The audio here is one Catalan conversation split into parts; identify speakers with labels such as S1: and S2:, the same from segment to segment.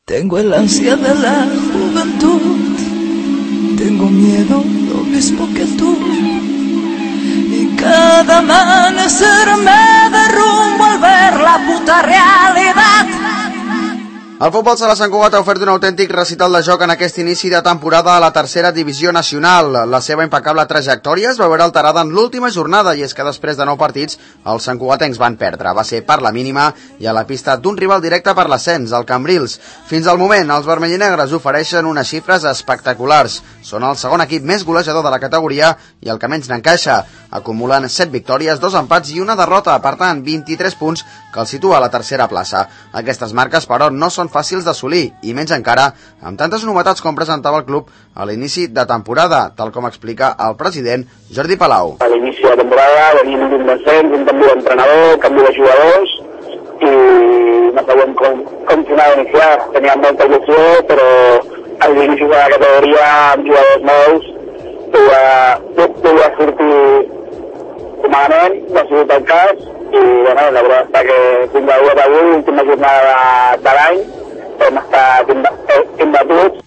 S1: Tengo el ansia de la juventud, tengo miedo lo mismo que tú, y cada amanecer me derrumbo al ver la puta realidad.
S2: El futbol sala Sant Cugat ha ofert un autèntic recital de joc en aquest inici de temporada a la tercera divisió nacional. La seva impecable trajectòria es va veure alterada en l'última jornada, i és que després de 9 partits els santcugatencs van perdre. Va ser per la mínima i a la pista d'un rival directe per l'ascens, el Cambrils. Fins al moment, els vermellinegres ofereixen unes xifres espectaculars. Són el segon equip més golejador de la categoria i el que menys n'encaixa. Acumulen 7 victòries, 2 empats i una derrota, per tant 23 punts que els situa a la tercera plaça. Aquestes marques, però, no són fàcils d'assolir, i menys encara amb tantes novetats com presentava el club a l'inici de temporada, tal com explica el president Jordi Palau.
S3: A l'inici de temporada venim d'un descens, un canvi d'entrenador, canvi de jugadors, i no sabem com tornar a iniciar. Teníem molta il·lusió, però a l'inici de la categoria amb jugadors nous podia sortir humanament, no ha sigut el cas, i bueno, la veritat és que fins a dia d'avui, última jornada de l'any, hem estat imbatuts.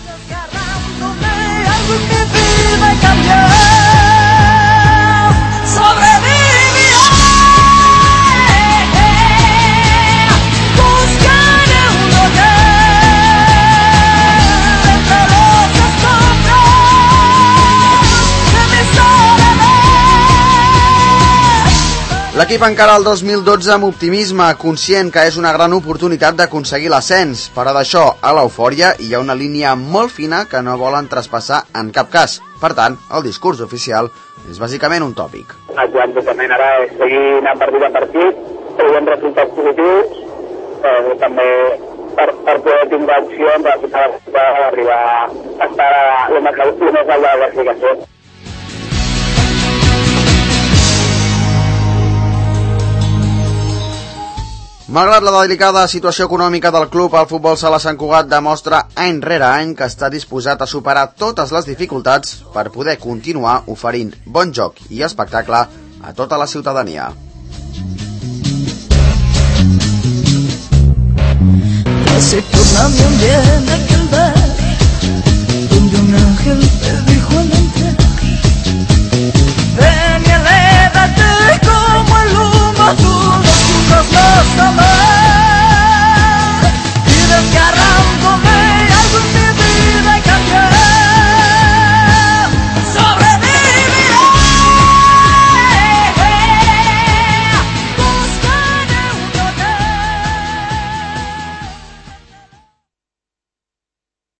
S2: L'equip encara el 2012 amb optimisme, conscient que és una gran oportunitat d'aconseguir l'ascens, però d'això a l'eufòria hi ha una línia molt fina que no volen traspassar en cap cas. Per tant, el discurs oficial és bàsicament un tòpic.
S3: El plantejament ara és seguir anant partit a partit, tenint resultats positius, també per poder tindre opcions a arribar a estar el més alt de la classificació.
S2: Malgrat la delicada situació econòmica del club, el futbol sala Sant Cugat demostra any rere any que està disposat a superar totes les dificultats per poder continuar oferint bon joc i espectacle a tota la ciutadania.
S1: Retornando un día en aquel bar donde un ángel me dijo al entrar: ven y elévate como el humo, tú no sumas más.